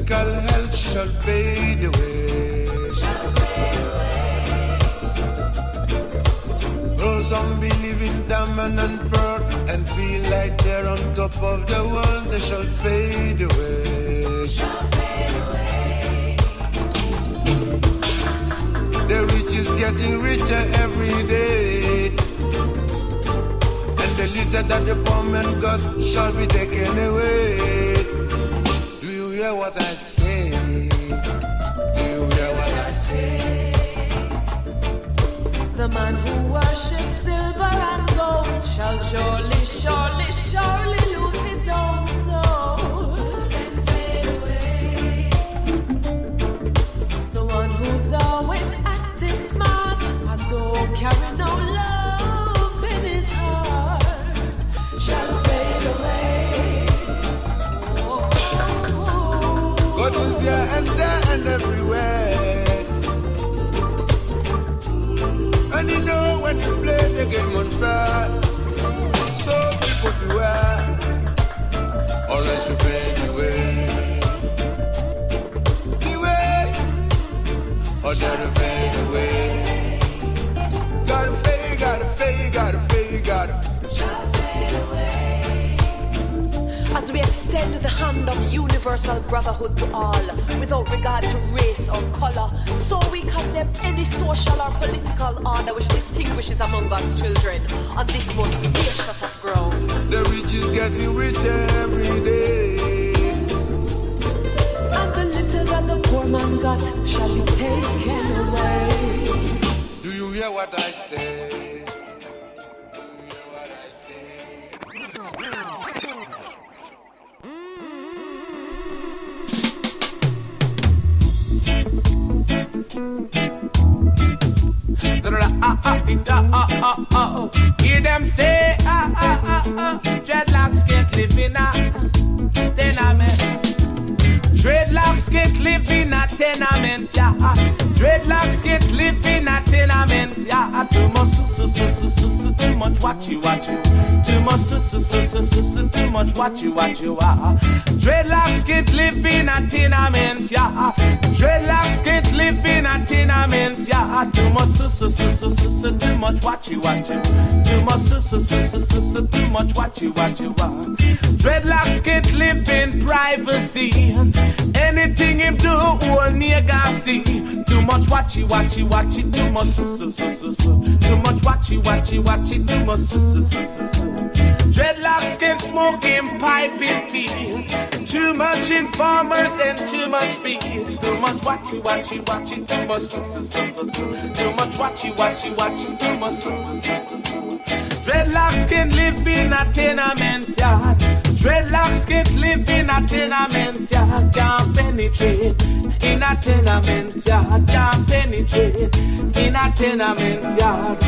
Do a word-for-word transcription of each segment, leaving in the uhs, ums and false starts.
physical health shall fade away. Shall fade away. Though some believe in diamond and pearl and feel like they're on top of the world, they shall fade away. Shall fade away. The rich is getting richer every day, and the little that the poor man got shall be taken away. Do you hear what I say? Do you hear what I say? The man who worships silver and gold shall surely, surely, surely lose his own soul and fade away. The one who's always acting smart and don't carry no love in his heart shall fade away. Oh, oh, oh. God is here and there and everywhere, and you know when you play the game unfair. So people beware, or else you fade away. Beware, or that'll fade away. Gotta fade, gotta fade, gotta fade, gotta. Shall fade away. As we extend the hand of universal brotherhood to all, without regard to race or color, so we condemn any social or political order which distinguishes among God's children on this most spacious of grounds. The rich is getting richer every day, and the little that the poor man got shall be taken away. Do you hear what I say? Hear them say, ah, ah, ah, ah, dreadlocks can't live in a tenement. Dreadlocks can't live in a tenement, yeah. Dreadlocks can't live in a tenement, yeah. Too much, su, su, su, su, su, too much watchy, watchy. Too much, su, su, su, su, su, su, too much watchy, watchy, ah. Dreadlocks can't live in a tenement, yeah. Dreadlocks can't live in a tenement, yeah. Too much, su, su, su, su, su, su, too much watchy, watchy. Too much, su, su, su, su, su, su, too much watchy, watchy, ah. Dreadlocks can't live in privacy. Anything him do, all nigga see. Too much watchy, watchy, watchy, too much su, su, su, su, su. Too much watchy, watchy, watchy, too much su, su, su, su, su. Dreadlocks can smoke in pipe in peace. Too much informers and too much bees. Too much watchy, watchy, watchy, too much su, su, su, su, su. Too much watchy, watchy, watchy, too much su, su, su, su, su. Dreadlocks can live in a tenement yard. Dreadlocks can't live in a tenement yard. Can't penetrate in a tenement yard. Can't penetrate in a tenement yard.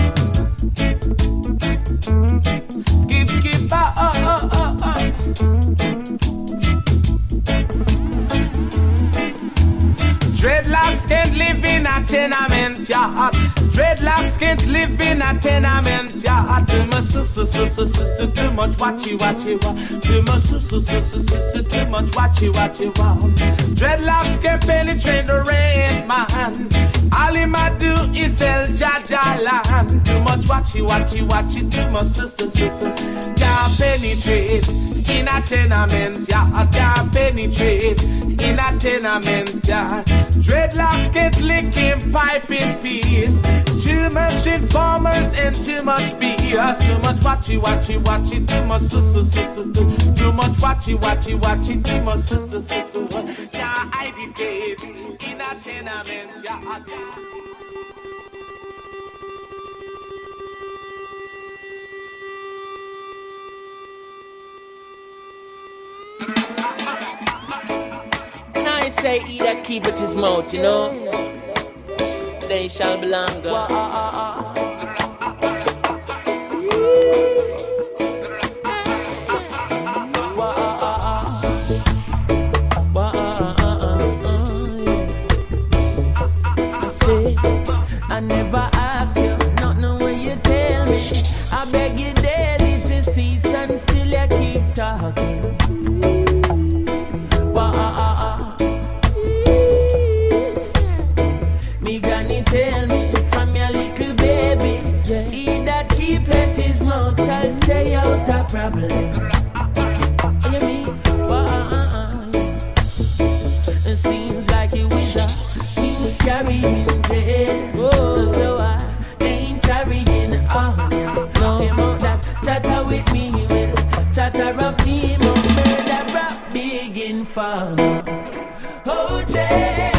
Skip, skip, ah, ah, ah, ah, ah. Dreadlocks can't live in a tenement yard. Dreadlocks can't live in a tenement yard. Too much su su su su su su, too much watchy watchy wa. Too much su su su su su su, too much watchy watchy wa. Dreadlocks can penetrate the red man. All him a do is sell Jaja land. Too much watchy watchy watchy, too much su su su su. Can't penetrate in a tenement yard. Can't penetrate in a tenement yard. Dreadlocks can't lick him pipe in peace. Too much informers and too much B S. Too much watchy watchy watchy, too much su su su su su. Too much watchy watchy watchy, too much su su su su. Can't hide the cave in a tenement yard. I say he that keepeth his mouth, you know, they shall be longer. I say, I never ask you, not know when you tell me. I beg you daily to cease and still you keep talking. girl, stay out of problem. You mean? Why? It seems like you is a news carrying dread. Oh, so I ain't carrying on. No, same out that chatter with me will chatter of me, more murder rap big informer. Oh, Jay.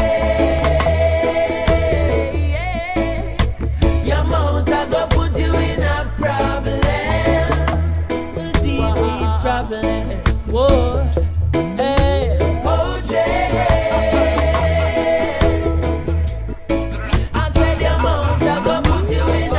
Whoa, hey, oh Jay. I said the amount I go put you in a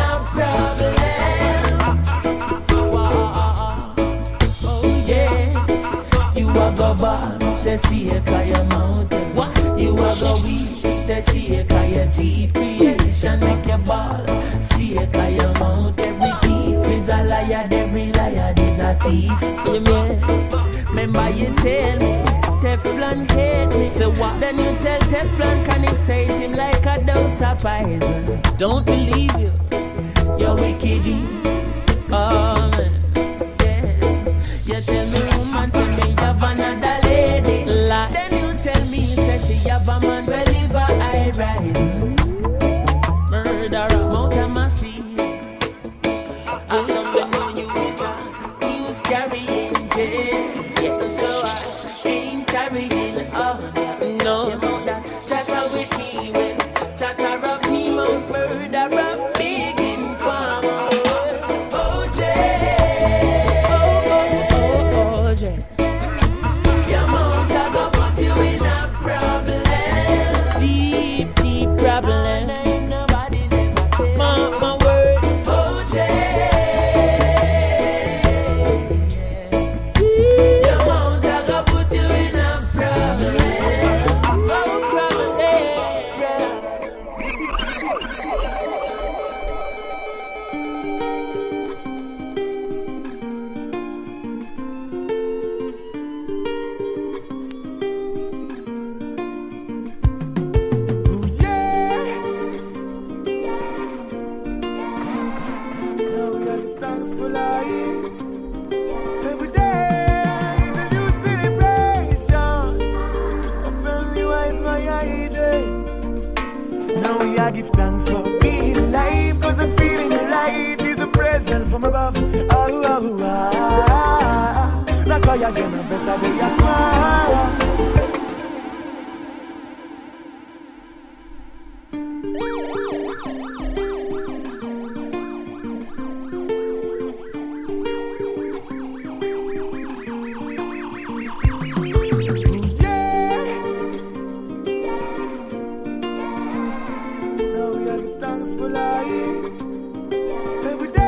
problem. Wow, oh yeah. You are go ball, say see a kaya mountain. What? You are go weak, say see a kaya deep creation make your ball. See a kaya mount. Every thief is a liar, every liar is a thief. Yes. Remember you tell me Teflon hate me. So what? Then you tell Teflon can excite him like a dose of poison. Don't believe you, you're wicked. Oh man, yes. You tell me woman say me have another lady. Like. Then you tell me say she have a man believe her I rise. Murderer, Mount Amasi. I something know you is a news carrying jail. So I ain't carrying on. No, that chatter with me, when chatter of me, Mount murder of big informer. Oh, Jay. Oh, oh, oh, oh, Jay. Your mount I go put you in a problem. Deep, deep problem. Ain't nobody never tell. Mark my word. Oh, Jay. From above, oh, oh, oh, ah. Like I again, a better day, I Now we are give thanks for life. Every day.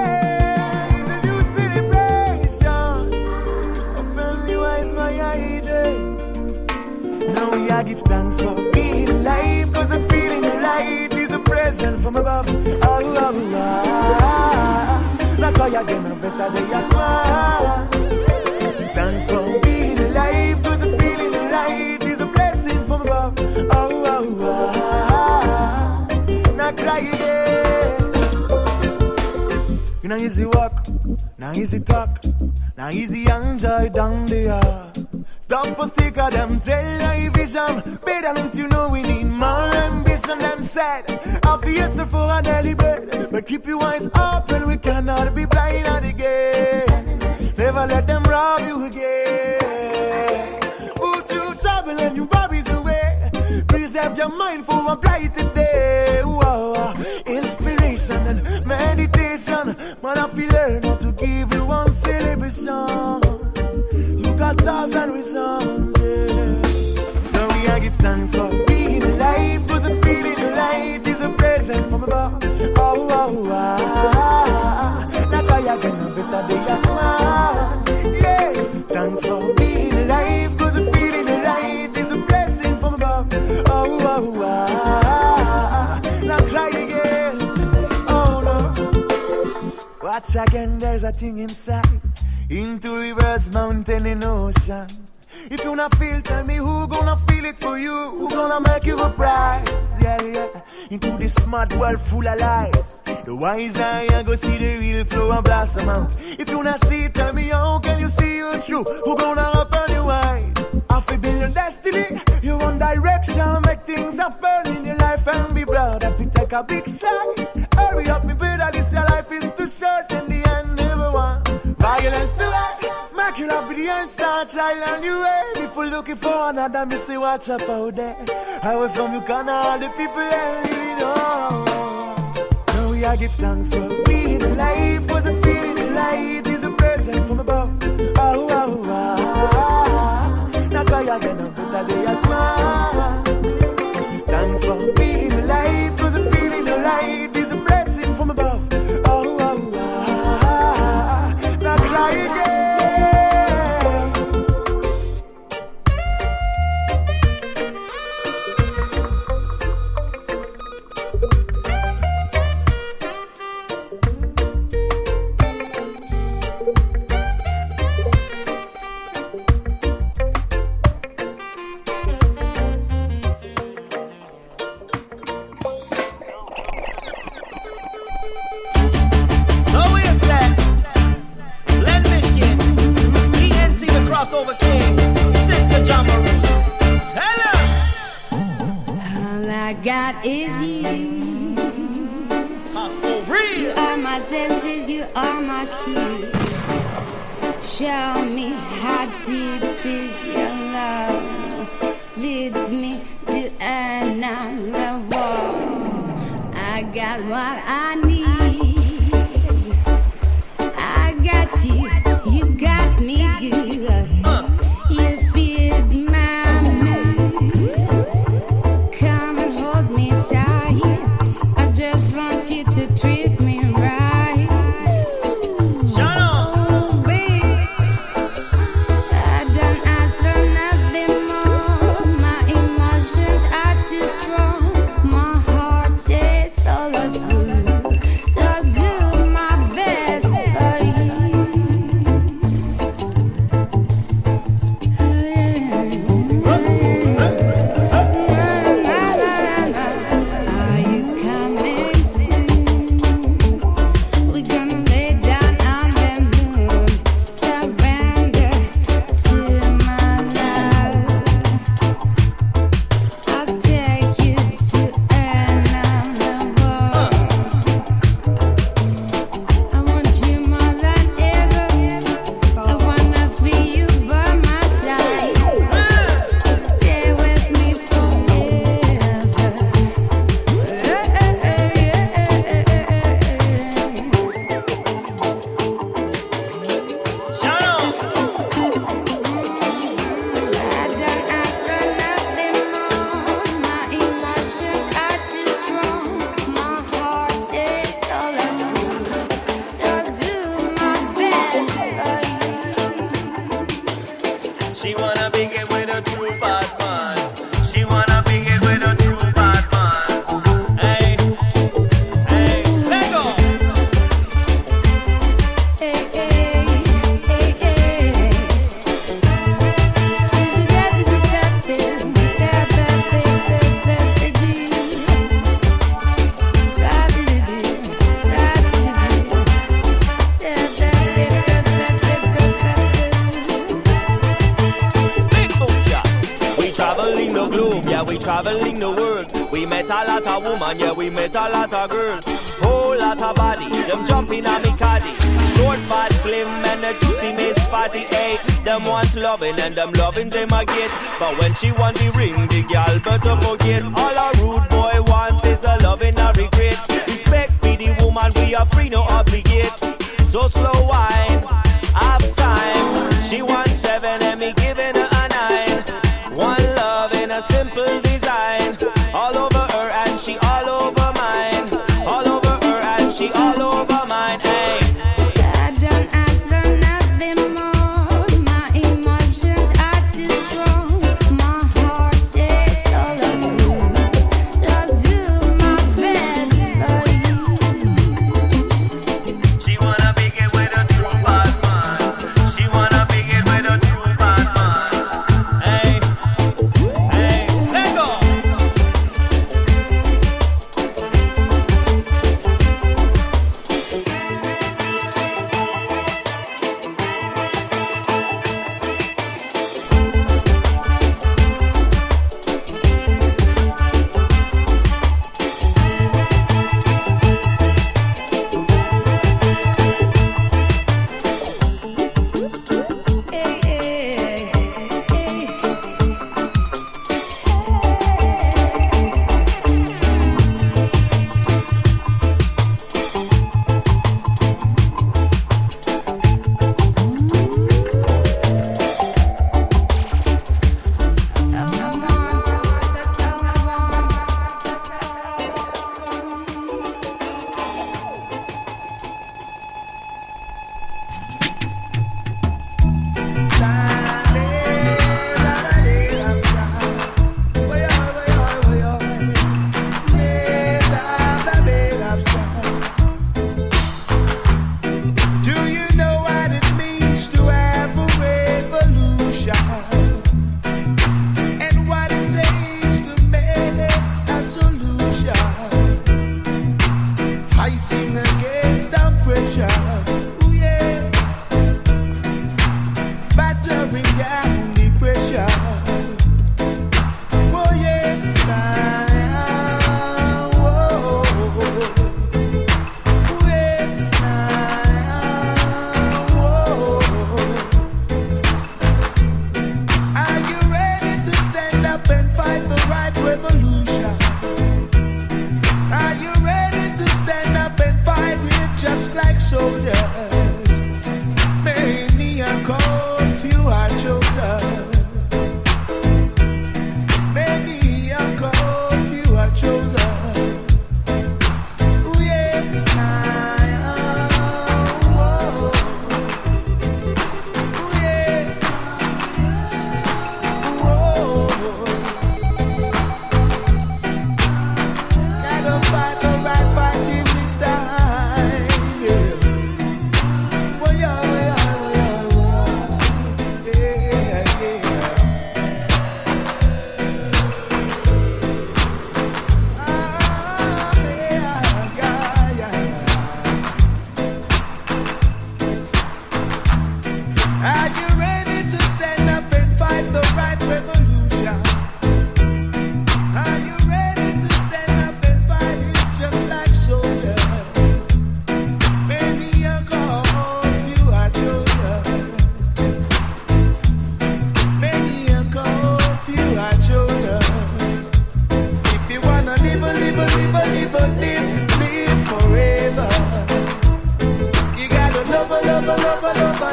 I give thanks for being alive, cause I'm feeling right. Is a present from above. Oh, oh, oh, ah. Like I again, a better day I cry. Thanks for being alive, cause I'm feeling right. Is a blessing from above. Oh, oh, ah. Not cry again. You know easy walk, now easy talk, now easy enjoy down there. Stop for stick of them, tell your vision. Better don't you know we need more ambition. Them said, I'll be yesterday for a daily bread. But keep your eyes open, we cannot be blind at again. Never let them rob you again. Put you trouble and your worries away. Preserve your mind for a brighter day. Whoa. Inspiration and meditation. Man, I feel learn how to give you one celebration. You got thousand reasons, yeah. So we are give thanks for being alive, cause I'm feeling right is a present from above. Oh, oh, ah. Not I again, a better day I want. Yeah. Thanks for being alive, cause I'm feeling right is a blessing from above. Oh, oh, ah. Now cry again. Oh, no. Watch again, there's a thing inside. Into rivers, mountain, and ocean. If you not feel, tell me who gonna feel it for you? Who gonna make you a prize? Yeah, yeah. Into this smart world full of lies. The wise eye go see the real flow and blossom out. If you not see it, tell me how can you see us through? Who gonna open your eyes? Half a billion destiny, you one direction, make things happen in your life and be proud. If you take a big slice, hurry up, me brother, this your life is too short. In the end, never want violence to life. Make you love with the answer, child and you way. If you're looking for another, me say watch up out there. Away from you can all the people that living on. Now we are give thanks for being alive. Wasn't feeling the light, is a present from above. Oh, oh, oh. Now cry again, I'm better day I cry. Thanks for being alive, wasn't feeling the light, is a blessing from above. Oh, oh, oh. Now cry again. Over king, Sister Jamaroos. Tell her. All I got is you. Uh, for real. You are my senses, you are my key. Show me how deep is your love. Lead me to another world. I got what I need. I got you, you got me good. Uh. You feed my mood. Come and hold me tight. I just want you to treat me right. Shut up. Oh, baby, I don't ask for nothing more. My emotions are too strong. My heart says follow through. I'll do my best for you. Are you coming soon? We're gonna lay down on the moon. Surrender to my love. I'll take you to another world. I want you more than ever. I wanna feel you by my side. Stay with me forever. Shut up. I don't ask for nothing more. My emotions are too strong. My heart says follow through. I'll do my best for you. She wanna begin with a true bad man. She wanna begin with a true bad man. Hey, hey, let go. Hey, hey, hey, hey. Stevie, Debbie, Debbie, Debbie, Debbie, Debbie, Big boot, yeah. We traveling the globe, yeah, we traveling the world. We met a lot of woman, yeah, we met a lot of girls. Whole lot of body, them jumping on me caddy. Short, fat, slim, and the juicy Miss Fatty, hey. Them want loving and them loving them a get. But when she want the ring, the gal better forget. All a rude boy wants is the loving a regret. Respect for the woman, we are free, no obligate. So slow wine, half time. She wants seven and me giving her a nine. One love in a simple design. All over her and she all over mine. All over her and she all over mine. Hey. I don't ask for nothing more. My emotions are too strong. My heart says follow through. I'll do my best for you. She wanna begin with a true bad man. She wanna begin with a true bad man.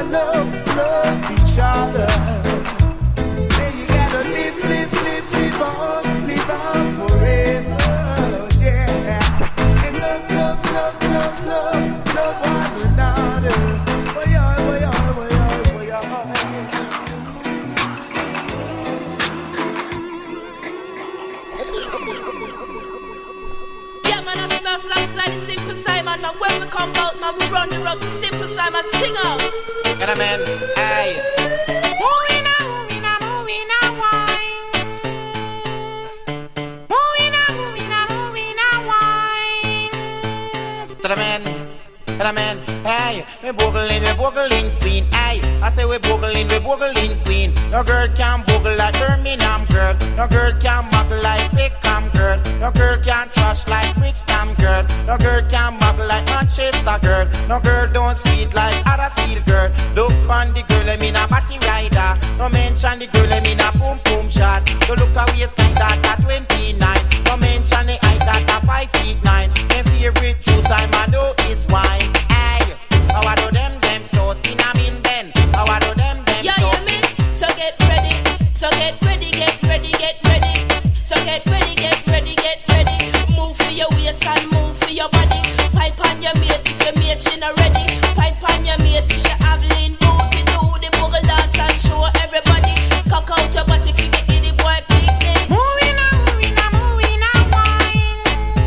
love, love each other. Say you gotta live, live, live, live on, live on forever. Yeah. And love, love, love, love, love, love one another. Boy, oh, boy, oh, boy, oh, boy, oh. Yeah, man, I snuff alongside the Simple Simon. Man, when we come out, man, we run the rocks. The Simple Simon, sing out. Get a man, aye. Moving now, moving now, moving now, wine. Moving now, moving now, moving now, wine. Get a man, get a man, aye. We boogling, we boogling queen, aye. I say we boogling, we boogling queen. No girl can boogle like Birmingham girl. No girl can muggle like Pickham girl. No girl can trash like Brixton girl. No girl can muggle like Manchester girl. No girl don't see it like Huddersfield girl. Look on the girl, I mean a body rider. No mention the girl, I mean a boom boom shot. So look a waistline that at twenty-nine. No mention the height that at five feet nine. My favorite juice I man know is wine. Aye, how I do them them so in a mean then. How I do them them Yeah, so. you mean? So get ready, so get ready, get ready, get ready. So get ready, get ready, get ready. Move for your waist and move for your body. Pipe on your mate if your mate she not ready. Pipe on your mate if she have lean booty. Do the boogie dance and show everybody. Cock out your body if you get the boy picnic. Moving now, moving now, moving now, wine.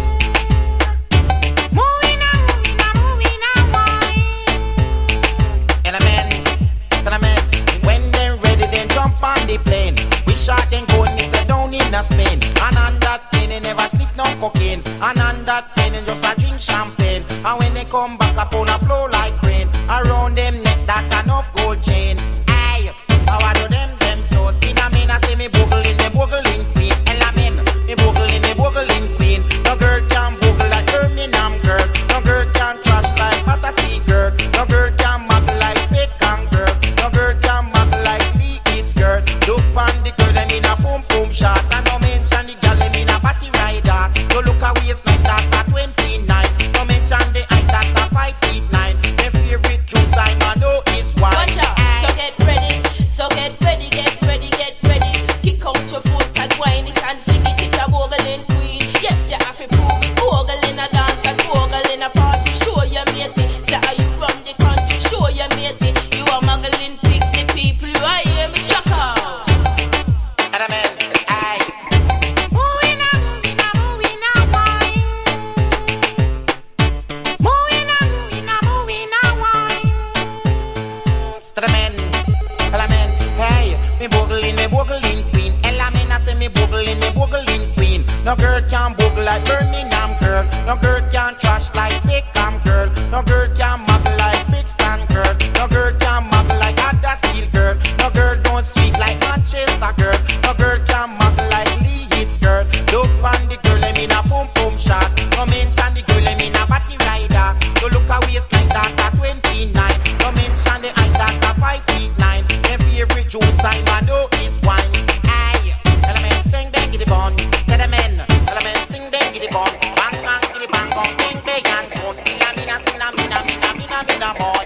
Moving now, moving now, moving now, wine. And a man, and a man, when they're ready, then jump on the plane. We shot then go and sit down in a Spain. And on that plane, they never sniff no cocaine. And on that plane, they just a drink champagne. And when they come back up on a flow like rain, around them neck that enough gold chain. Aye, how I do them them so. In a mean, I say me boogling, me boogling queen. And I mean, me boogling, me boogling queen. No girl can boogle like Birmingham girl. No girl can trash like Battersea girl. No girl can muggle like Peckham girl. No girl can muggle like Lee Eats girl. Look on the girl, them in a boom boom shot. And no mention the girl, them in a body rider. No look a waistline that at twenty-nine. No mention the height that at five feet nine. My favorite juice I know is wine. Watch out, so get ready, so get ready, get ready, get ready. Kick out your foot and whine it and fling it if you're boogling queen. Yes, you have to prove it. Bogle in a dance and bogle in a party. Show your matey, say how you run the country. Show your matey, you are muggling, pick the people. You are hear me, shock out. And a man, aye. Moving now, moving now, moving now, wine. Moving now, moving now, moving now, wine. Start a man, tell a man, hey, me boogling, me boogling queen. Ella man, I say me boogling, me boogling queen. No girl can boogle like Birmingham girl. No girl can trash like Peckham girl. No girl can muggle like Brixton girl. No girl can muggle like Huddersfield girl. No girl don't sweet like Manchester girl. No girl can muggle like Lee Eats girl. Look on the girl, I mean a boom boom shot. No mention the girl, I mean a body rider. So look a waistline that at twenty-nine. No mention the height that at five feet nine. My favorite juice I know is wine. Aye, tell a man sting bang the bun. Tell a man, tell a man sting bang the bun. Bang bang the bang bang bang bang and bun. Mina mina mina mina mina mina mina boy.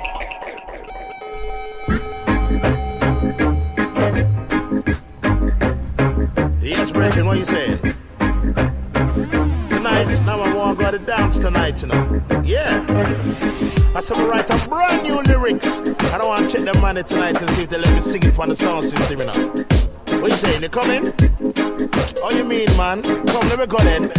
Yes, Brethren, what you saying? Tonight, now I want to go to dance tonight, you know. Yeah. I said, we write a brand new lyrics. I don't want to check the money tonight and see if they let me sing it on the sound system, you know. What you saying? They coming? Oh, you mean, man? Come, let me go then.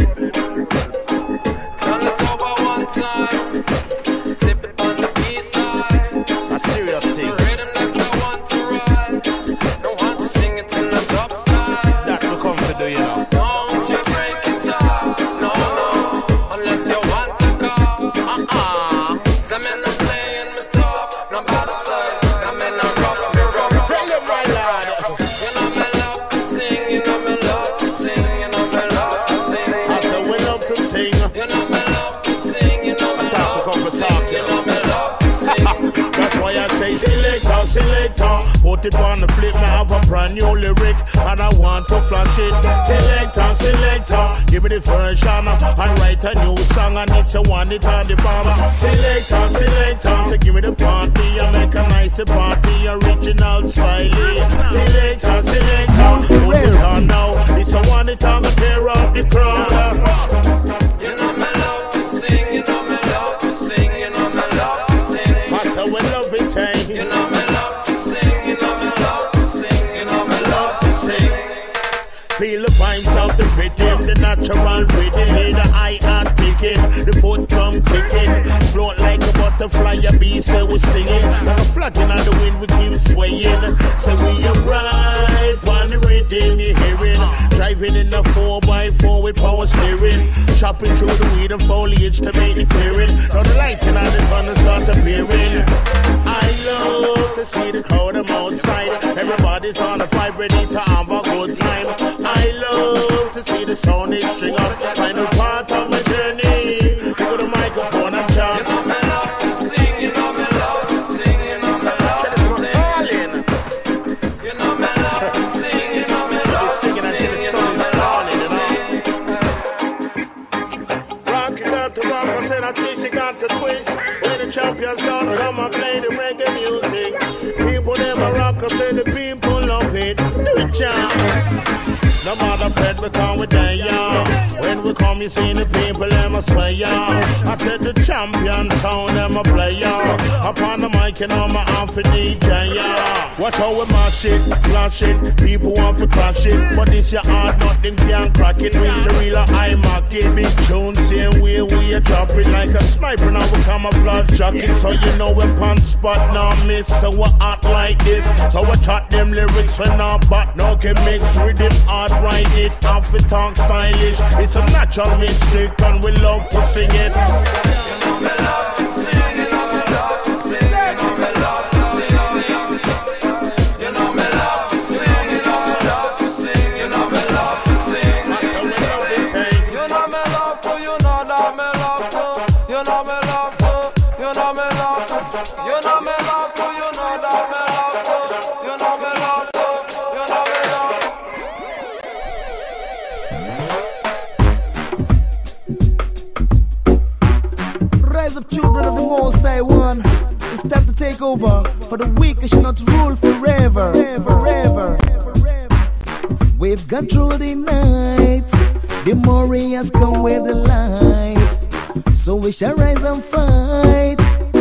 Turn it over one time. Dip it on the B-side. A serious thing. Rhythm that I want to ride. Don't want to sing it in the dub style. That will come to do, you know. Don't you break it off. No, no. Unless you want to go. Uh-uh. Some men are playing me tough. No bad side. Some men are rough, me rough. Tell them, my lad. You know me love to sing. You know me love to sing. You know me love to sing. I said, we love to sing. You know me love to sing. You know me love to sing. You know me love to sing. That's why I say selector, selector. Put it on the flip, now have a brand new lyric, and I want to flash it. Selector, selector, give me the version and write a new song, and if you want it on the bomb. Selector, selector, so give me the party and make a nice massive party, original style. Selector, selector, put it on now. It's a one that I'm gonna tear up the crowd. You know me love to sing, you know me love to sing, you know me love to sing. That's how we love it, eh? You know me love to sing, you know me love to sing, you know me love to sing. Feel the vibes of the rhythm, the natural rhythm. Hear the eye heart ticking, the foot drum clicking. Float like a butterfly, a bee say we stinging. Like a flapping on the wind, we keep swaying. So we are right on the rhythm you hearing. Driving in the four by four with power steering. Chopping through the weed and foliage to make the clearing. Now the lighting on the sun start appearing. I love to see the crowd them outside. Everybody's on the vibe, ready to have a good time. I love to see the sound is string up. Final part of my journey. Pick up the microphone and chant. You know me love to sing, you know me love to sing, you know me love to sing. You know me love to sing, you know me love to sing, you know me love to sing. Rock it up to rock, I said I twist it got to twist. When the champion sound come and play the reggae music. People never rock, I said the people love it. Do it, champ. No matter Fred, we come with them, y'all. When we come, you see the people, them a sway, y'all. I said the champion sound, them a play, y'all. Upon the mic, you know my arm for D J, y'all. Watch how we mash it, flash it. People want to crash it, but this your hard, nothing can crack it. Reach the real I mark it. Big tune, same way we a drop it like a sniper. Now we camouflage jacket, so you know we pan spot, now miss. So we act like this, so we talk them lyrics when our back, no gimmicks, rhythm hard. Write it off the tongue stylish. It's a natural mistake and we love to sing it. You know me love to sing, you know me love to sing, you know me love to sing. You know me love to sing, you know me love to sing, you know me love to sing. You know me love to, you know that me love to. You know me love to, you know me love to. You know me love to, you know that me love to. You know me love to, you know me love to. Rise up, children of the Most High One. It's time to take over. For the weak shall not rule forever. Forever. We've gone through the night. The warriors come with the light. So we shall rise and fight.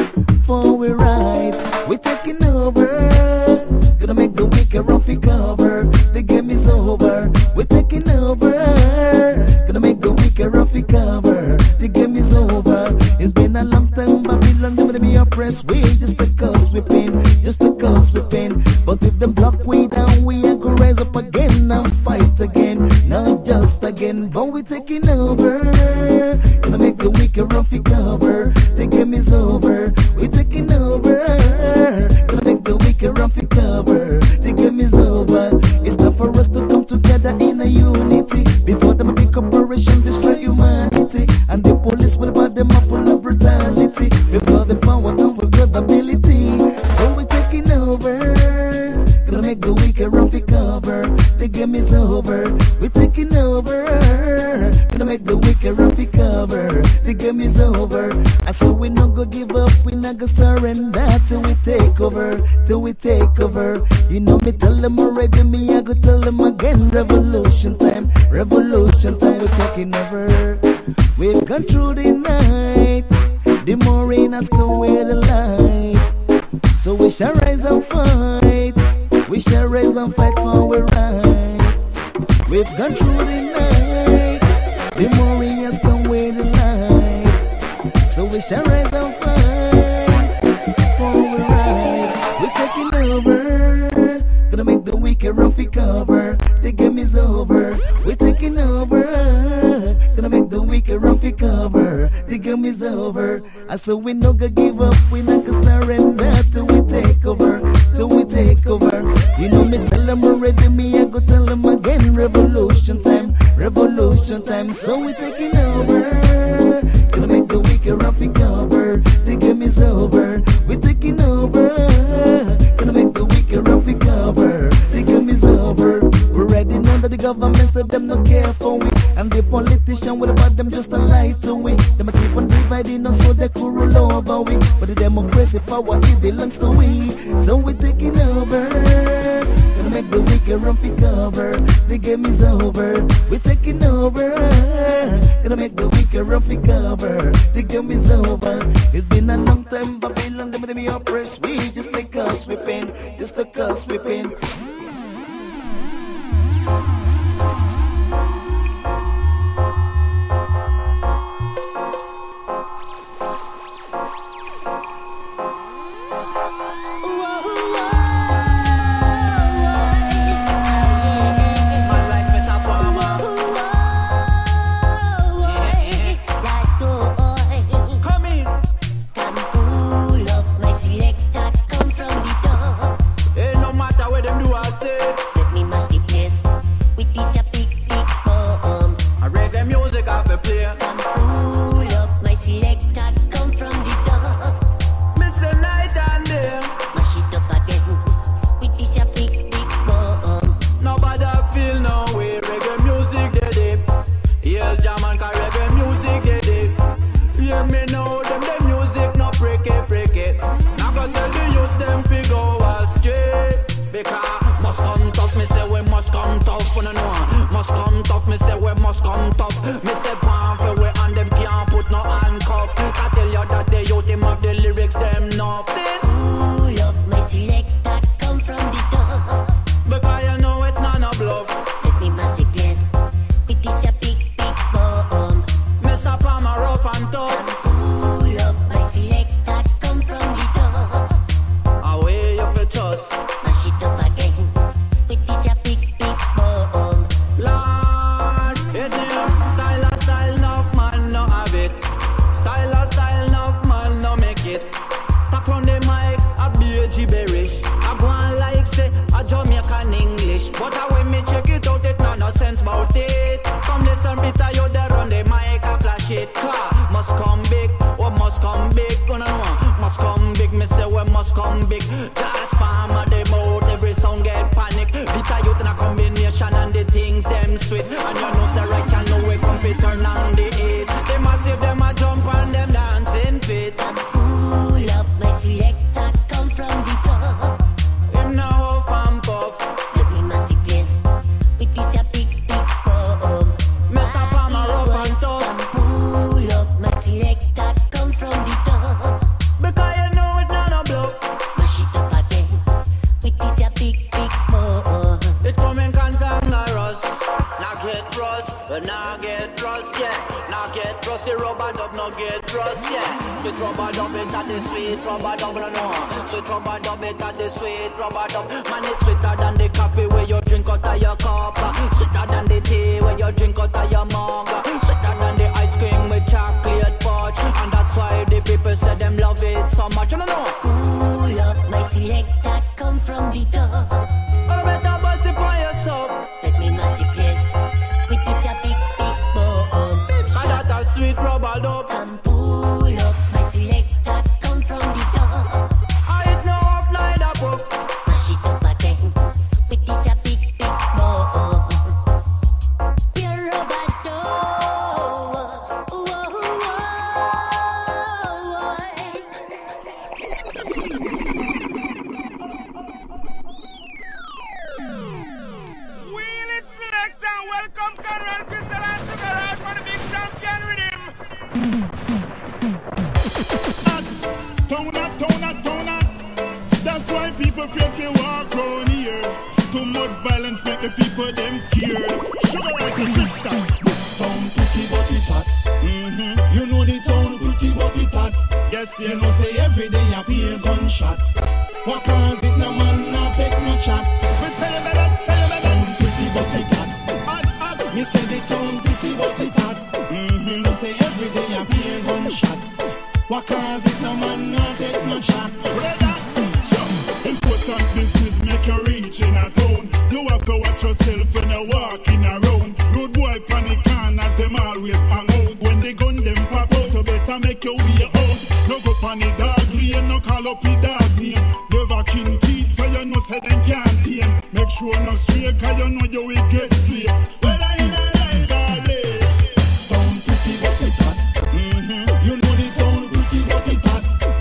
For we're right. We're taking over. Gonna make the wicked run for cover. The game is over. We're taking over. Gonna make the wicked run for cover. The game is over. It's been a long time, Babylon never be oppressed. We just because we pain, just because we pain. But if them block we down, we ain't gonna rise up again and fight again. Not just again, but we taking over. Gonna make the wicked run for cover. The game is over. We taking over. Gonna make the wicked run for cover. The game is over. It's time for us to come together in a unity. Before them big corporation destroy humanity. And the police will buy them up full of brutality. We've got the power and we've got the ability. So we're taking over. Gonna make the wicked run for cover. The game is over. We're taking over. Gonna make the wicked run for cover. The game is over. I said we not gonna give up. We not gonna surrender till we take over. Till we take over. You know me tell them already. Me I go tell them again. Revolution time. Revolution time. We're taking over. We've gone through the night. The Morenas come with the light. So we shall rise and fight. We shall rise and fight for our right. We've gone through the night. The Morenas come with the light. So we shall rise and fight for our right. We're taking over. Gonna make the wicked run for cover. The game is over. We're taking over. Gonna make the wicked run for cover. The game is over. I said we no gonna give up. We not gonna surrender till we take over. Till we take over. You know me tell them already. Me I go tell them again. Revolution time. Revolution time. So we taking over. Gonna make the wicked run for cover. The game is over. We're taking over. Gonna make the wicked run for cover. The game is over. We already know that the government said them no care for we. And the politician will about them just a lie to we. Them a keep on dividing us so they could rule over for we, but the democracy power it belongs to we. So we're taking over. Gonna make the wicked run for cover. The game is over. We're taking over. Gonna make the wicked run for cover. The game is over. It's been a long time, Babylon, them me oppress. We just take us whipping, just take us whipping.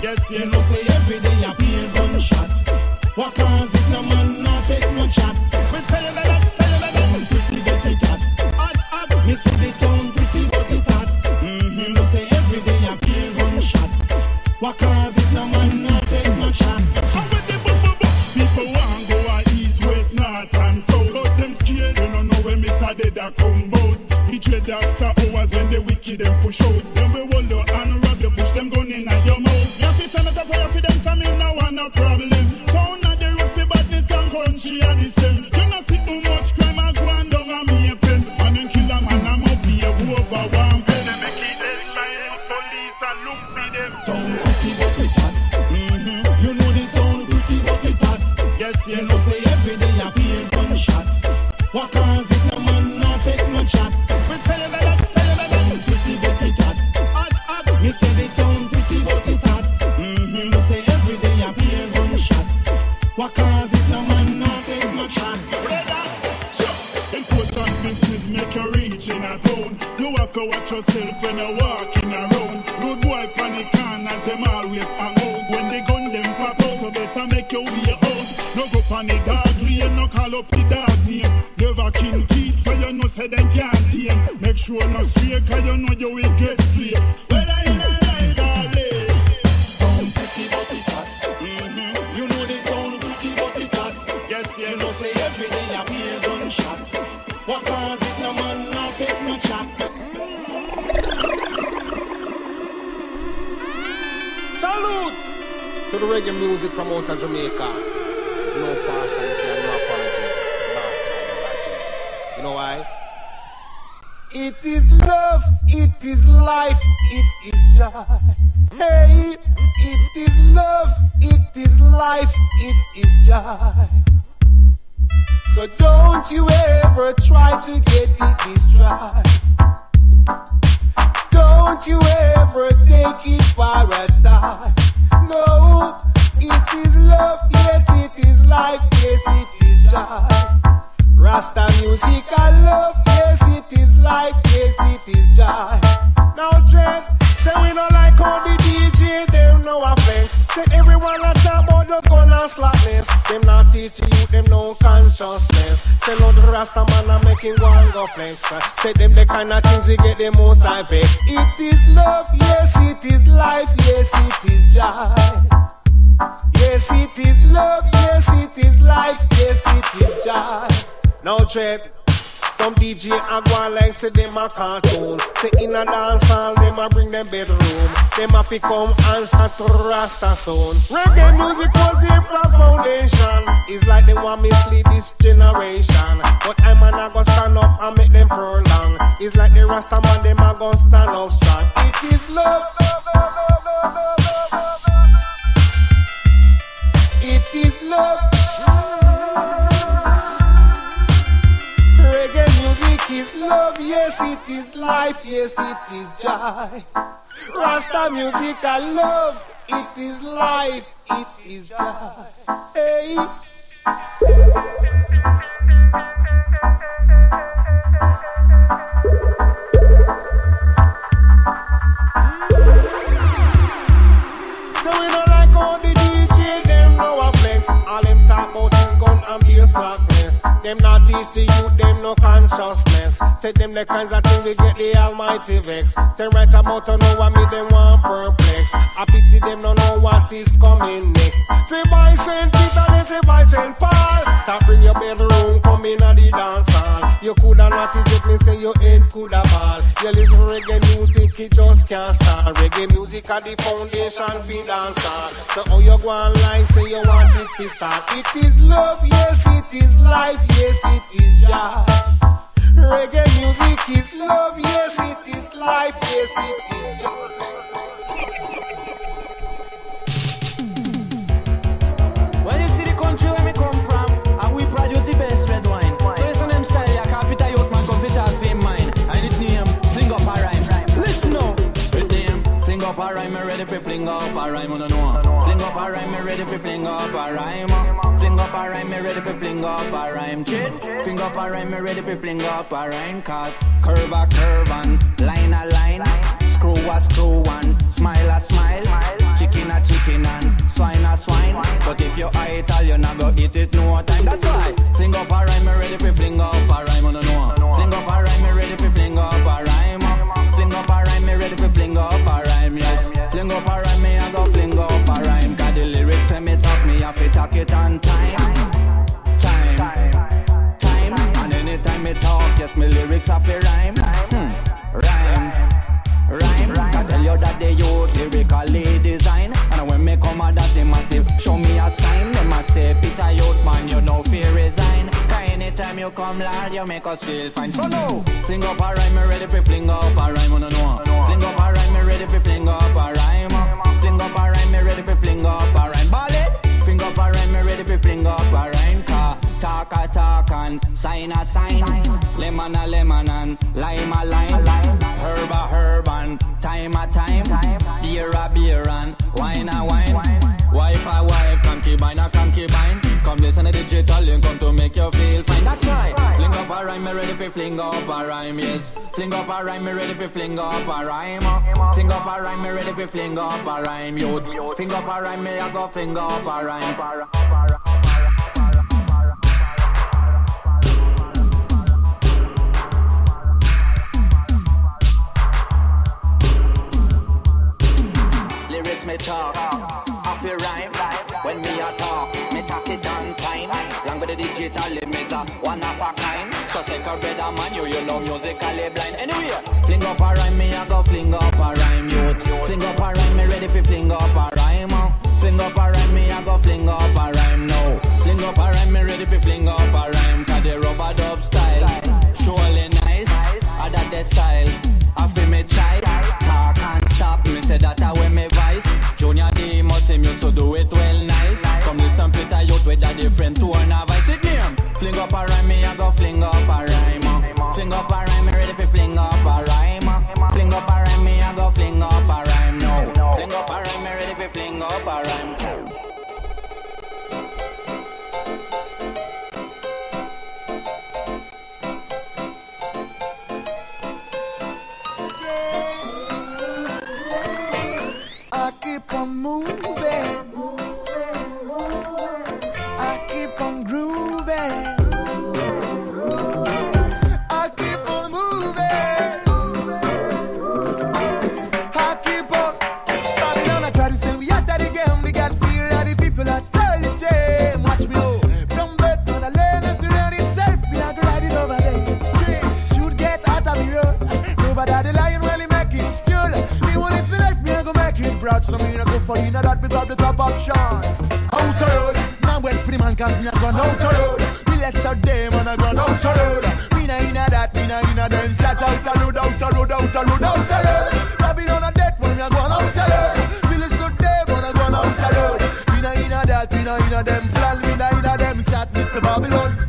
Yes, you know say every day I hear gunshot. What cause it no man not take no chat? Me tell you that, tell you that, pretty but it hot. Hot, hot. Me see the town pretty but it hot. Mm-hmm. No say every day I hear gunshot. What cause it no man not take no chat? People want go a east, west, north and south, but them scared. They don't know when Mister Dead a come bout. He dread after hours when the wicked them push out. Then we hold you and rob you, push them gun in at your mouth. You see stand up fire for them coming now and no problem. Town at the rough for badness and country at this time. You not see too much crime and go on down and me a pen. And then kill a man and up be a go over one pen. They make it deadline up police and look for them. Town pretty but it hot. Mm-hmm. You know the town pretty but it hot. Yes, you know say every day I hear gunshot. What cause it no man not take no chat? We tell you that, tell you that, pretty but it hot. Hot, hot. Me say the town pretty but it hot. Mm-hmm. Me say every day I hear gunshot. What cause it no man not take no chat? Important business make you reach in a town. You have to watch yourself when you're walking around. Good boy panic corners, them always hang out. When they gun them pop out, you better make your way out. No go pan the dog lane, no call up the dog name. Never kill teeth, so you know say them can't tame. Make sure no stray, cause you know you will get slave. Whether in a life or day. Town pretty but it hot. Mm-hmm. You know the town pretty but it hot. Yes, you know say every day I hear gunshot. What cause it no man not take no chat? Salute to the reggae music from out of Jamaica. No partiality and no apology. You know why? It is love, it is life, it is joy. Hey, it is love, it is life, it is joy. So don't you ever try to get it destroyed. Don't you ever take it for a time. No, it is love, yes it is life, yes it is joy. Rasta music I love, yes it is life, yes it is joy. Now Dread, say we don't like how the D J, them no offense. Say everyone a talk about just gun and slackness. Them not teach you, them no consciousness. Say no the Rasta man a making one go flex. Say them the kind of things we get the most I vex. It is love, yes it is life, yes it is joy. Yes it is love, yes it is life, yes it is joy. Now Dread, some D J a go on like say them a cartoon. Say in a dance hall, them a bring them bedroom. Them a fi come answer to Rasta sound. Reggae music was here from foundation. It's like they want mislead this generation. But I'm a go stand up and make them prolong. It's like the Rasta man, them a go stand up strong. It is love. It is love. Reggae music is love, yes it is life, yes it is joy. Rasta music I love, it is life, it is joy. Hey. So we don't like all the D J, them no a flex. All them talk about is gun and beer slackness. Them not teach the youth, them no consciousness. Say them the kinds of things we get the almighty vex. Say right about to know what me them want perplex. I pity them don't know what is coming next. Say by Saint Peter, they say by Saint Paul. Stop bring your bedroom, come in at the dance hall. You coulda not it me say your head coulda ball. You listen reggae music, it just can't start. Reggae music are the foundation for dance hall. So how you go on like say you want it to start. It is love, yes it is life, yes it is joy. Reggae music is love, yes it is life, yes it is joy. Well, you see the country where me come from, and we produce the best red wine. So listen them style, yeah, capital youth man come fit out fame mine. And it name, fling up a rhyme. Listen now, it name, fling up a rhyme, me ready for fling up a rhyme, I don't know. Fling up a rhyme, me ready for fling up a rhyme. Fling up a rhyme, me ready for fling up a rhyme. Chit, fling up a rhyme, me ready for fling up a rhyme. Cause curve a curve and line a line, screw a screw one, smile a smile. chicken a chicken and swine a swine. But if you eye it all, you not go eat it no time. That's why. Fling up a rhyme, me ready for fling up a rhyme, I don't know. Fling up a rhyme, me ready for fling up a rhyme. Fling up a rhyme, me ready for fling up a rhyme, yes. Fling up a rhyme, me I go fling up a rhyme. Cause the lyrics when me talk, me have to talk it on time. Time, time. And anytime me talk, yes, me lyrics have to rhyme. Hmm. Rhyme. Rhyme, can tell you that they use lyrically design. And when me come out that they massive, show me a sign. They must say, Peter Youth man, you know fear resign. Cause anytime you come lad, you make us feel fine. So no, fling up a rhyme, me ready for fling up a rhyme, I don't know. Fling up a rhyme, me ready for fling up a rhyme. Fling up a rhyme, me ready for fling up a rhyme. Ballad, fling up a rhyme, me ready for fling up a rhyme. Cause talk a talk and sign a sign. Lemon a lemon and lime a lime. Herb a herb and time a time. Beer a beer and wine a wine. Wife a wife, concubine a concubine. Come listen to digital link, come to make you feel fine. That's right. Fling up a rhyme, me ready for fling up a rhyme, yes. Fling up a rhyme, me ready for fling up a rhyme. Fling up a rhyme, me ready for fling up a rhyme, youth. Fling up a rhyme, me a go fling up a rhyme. Lyrics me talk, I feel rhyme. When me a talk, me talk it on time. Long with the digital limits a one of a kind. So take a better man, you you know musically blind. Anyway, fling up a rhyme, me a go fling up a rhyme, youth. Fling up a rhyme, me ready for fling up a rhyme. Fling up a rhyme, me a go fling up a rhyme now. Fling up a rhyme, me ready for fling up a rhyme. Cause the rubber dub style, surely nice. I that the style, I feel me try. Talk and stop, me say that I wear me vice. Junior D must him used to do it well nice. Come listen Peter Youth with a different tone of voice. It name, fling up a rhyme, me I go fling up a rhyme. Fling up a rhyme, me ready for fling up a rhyme. Fling up a rhyme, me I go fling up a rhyme now. Fling up a rhyme, me ready for fling up a rhyme. I keep on moving, I keep on grooving, I keep on moving, I keep on. Babylon, I try to say we at that again. We got fear of the people that tell the shame. Watch me go from birth to the land to run itself. We are riding over the street. Should get out of the road. Nobody the lion when he make it still. Me want it for life, me I go make it broad. So me I go for you, now that we grab the top option. Out of road, now wait for the man cause me I gone out of road. We let's out them and I gone out of road. Me na inna that, me na inna them. Shut out of road, out of road, out of road, out of road. Babylon a death when me I gone out of road. We let's out them and I gone out of road. Me na inna that, me na inna them. Plan me na inna them. Chat Mister Babylon.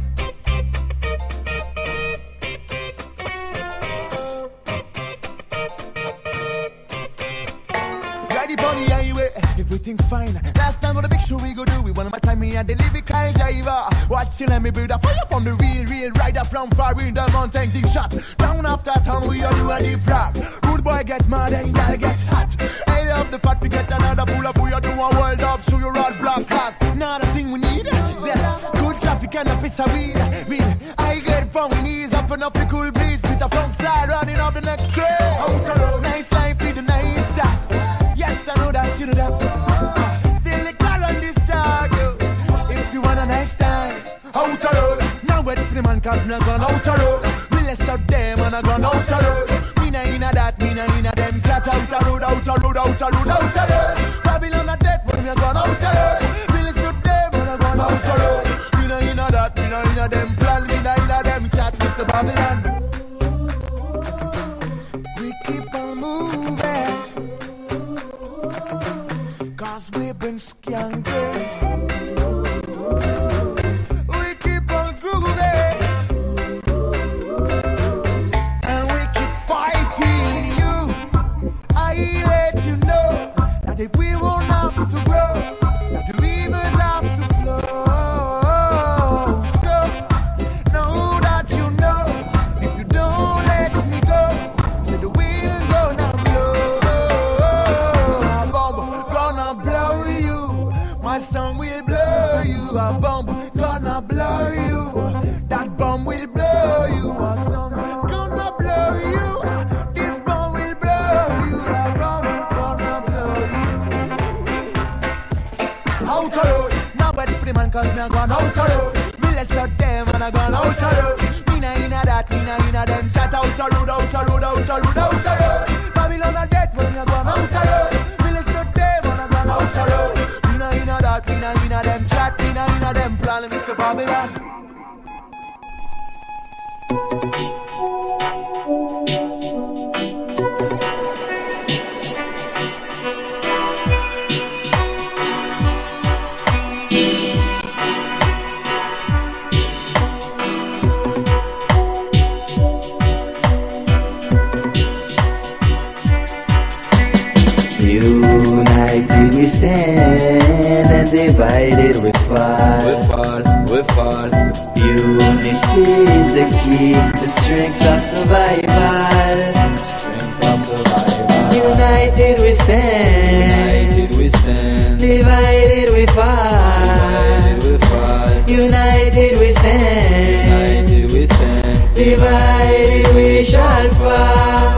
Everything fine. Last time on the big show we go do. We one more time me and the lyrical driver. Watch you let me build a fire up on the real, real rider from far in the mountain. Thing shot down after town. We all do a deep rock. Rude boy get mad and girl get hot. I love the fact we get another pull up. We all do a world up. So you road block cast. Not a thing we need. Yes, good traffic and a piece of weed. Weed. I get from my knees up and up the cool breeze. With the front side running up the next train. Out the road. Nice life with the nice chat. Yes, I know that you know that. Still the car on this chart, yo. If you want a nice time, out the road. Now wait for the man cause me a gone out the road. We less out them and I gone out the road. Me na inna that, me na inna them. Flat out the road, out the road, out the road, out the road. Babylon a dead when me a gone out the road. We less out them and I gone out the road. Me na inna that, me na inna them. Plan me na inna them. Chat Mister Babylon. We keep on moving. Cause we've been skanking. We keep on grooving. And we keep fighting you. I let you know that if we won't have to grow, that the rivers have to flow. So, know that you know, if you don't let me go, say the wind gonna blow. Bomb gonna My song will blow you. A bomb gonna blow you. That bomb will blow you. A song gonna blow you. This bomb will blow you. A bomb gonna blow you. Out of road. Nobody for the man cause me a gone out of road. Me let's out them and I gone out of road. Me na inna that, me na inna them. Shut out of road, out of road, out of road, out of road. Babylon a death when me a gone out of road. Me let's out them and I gone out of road. Me na inna that, me na inna them. Chat, me na inna them. Plan Mister Babylon. United we stand and divided we fall. We fall, we fall. Unity is the key, the strength of survival. Strength of survival. United we stand. United we stand. Divided we fall. Divided we fall. United we stand. United we stand. Divided we shall fall.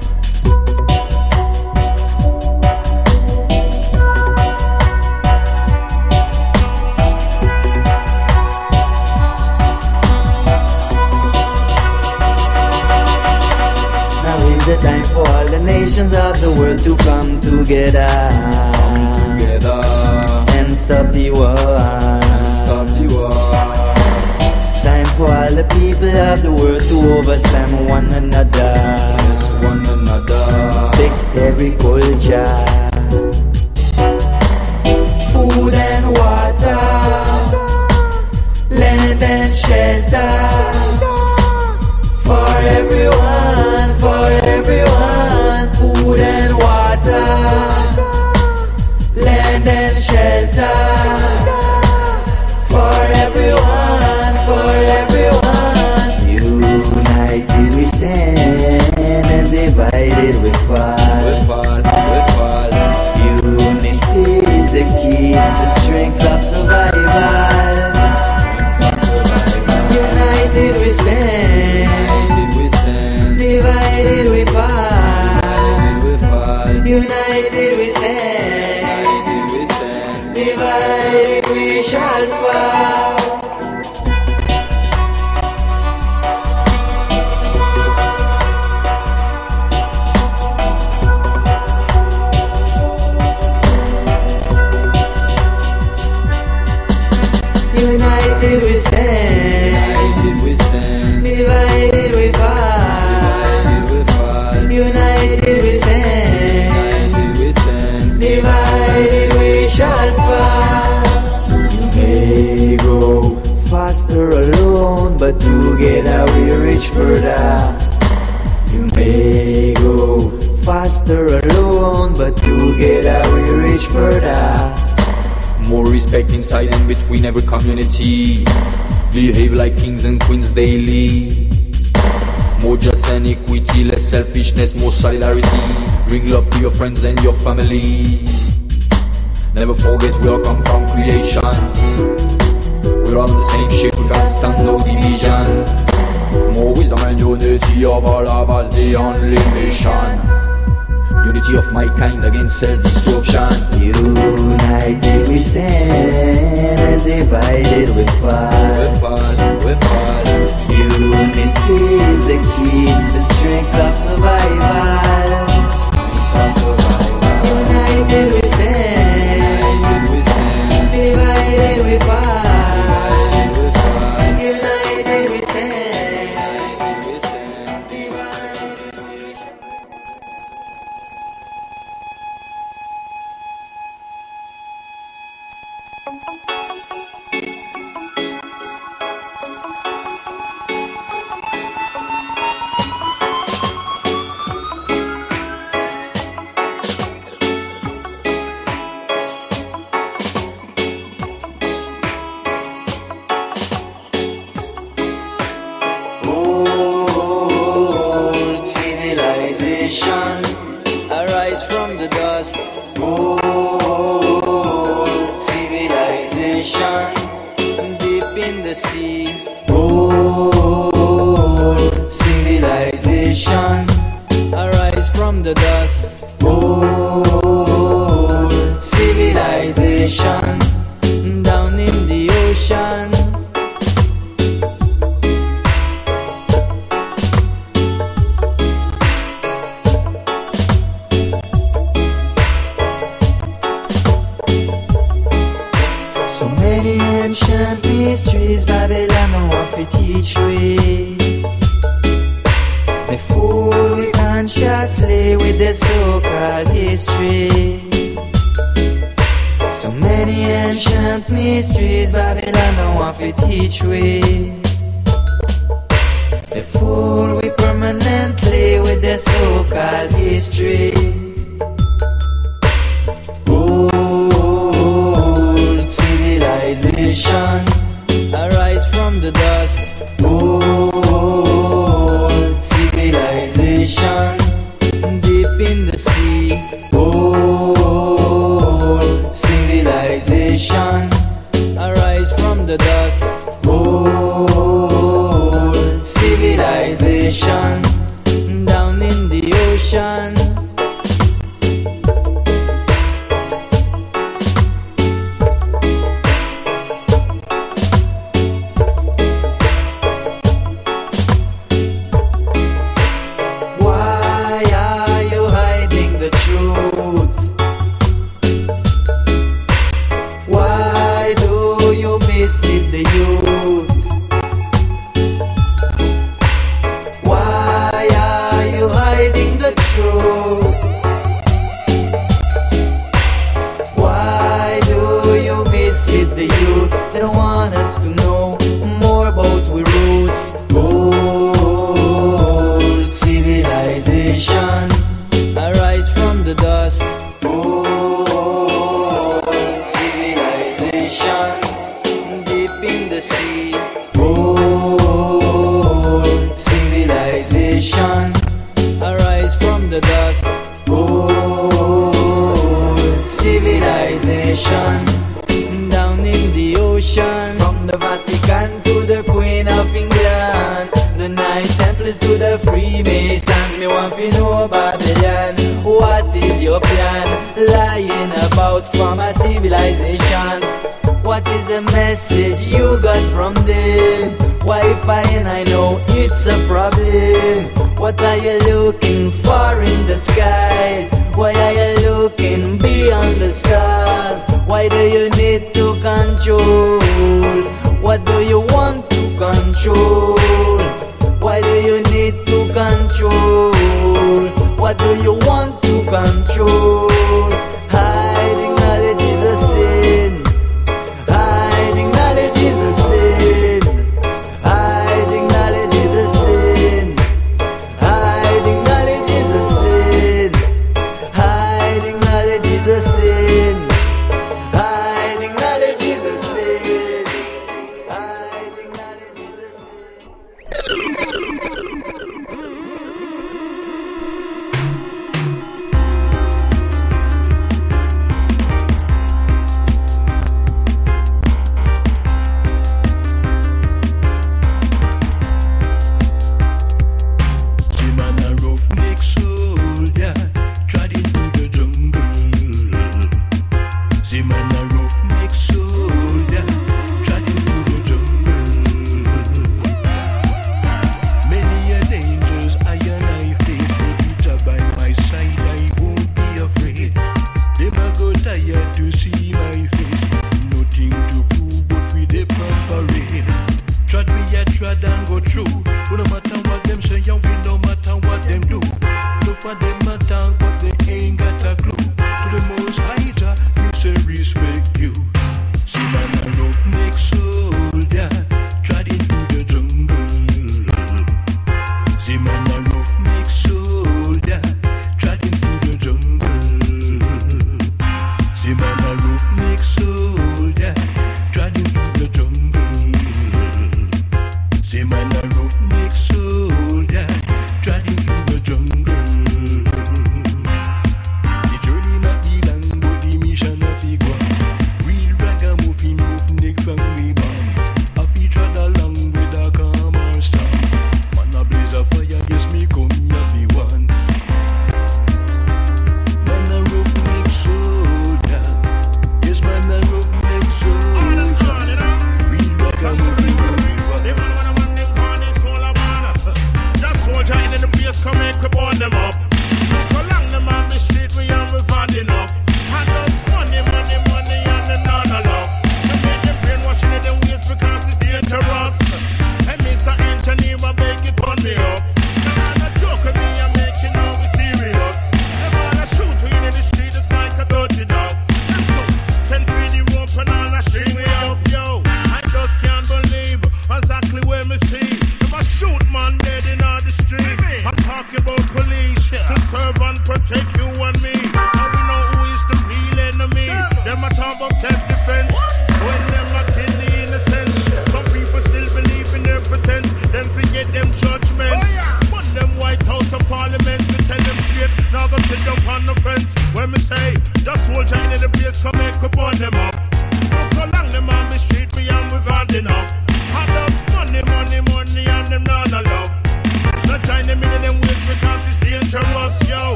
The time for all the nations of the world to come together, come together. And stop the war. Stop the war. Time for all the people of the world to overstand one another. Yes, one another. Respect every culture. Food and water, land and shelter. For everyone, for everyone, food and water, land and shelter. For everyone, for everyone. United we stand and divided we fall. We fall, we fall. Unity is the key, the strength of survival. Strength of survival. United we stand. Divided we fall. United we stand. United we stand. Divided we shall fall. United we stand. United we stand. Divided we fall. United we stand. United we stand. Divided we shall fall. You may go faster alone, but together we reach further. You may go faster alone, but together we reach further. More respect inside and between every community. Behave like kings and queens daily. More justice and equity, less selfishness, more solidarity. Bring love to your friends and your family. Never forget we all come from creation. We're on the same ship, we can't stand no division. More wisdom and unity of all of us, the only mission. Unity of my kind against self-destruction. United we stand and divided we fall. We fall, we fall. Unity is the key, the strength of survival. Strength of survival. United we stand. United we stand. Divided we fall. Divided we fall. United we stand. United we stand. Divided we shall. Arise from the dust. Old the sea. Old civilization, arise from the dust. Old civilization, down in the ocean. So many ancient mysteries Babylon want to teach we. They fool we consciously with their so-called history. So many ancient mysteries Babylon want to teach we. They fool we permanently with their so-called history. Old civilization, arise from the dust. Old civilization, deep in the sea. Old civilization, arise from the dust. Old civilization, down in the ocean. They don't want us to know more about we roots. Old civilization, arise from the dust. Old civilization, deep in the sea. Old civilization, arise from the dust. Old civilization, down in the ocean. From the Vatican to the Queen of England, the Nine Templars to the Freemasons, me want to know Babylon, what is your plan? Lying about from a civilization. What is the message you got from them? Wi-Fi and I know it's a problem. What are you looking for in the skies? Why are you looking beyond the stars? Why do you need to control? What do you want to control? Why do you need to control? What do you want to control? Hiding knowledge is a sin. Hiding knowledge is a sin. Hiding knowledge is a sin. Hiding knowledge is a sin. Hiding knowledge is a sin. Hiding knowledge is a sin. Hiding knowledge is a sin. Real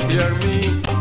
Hear me.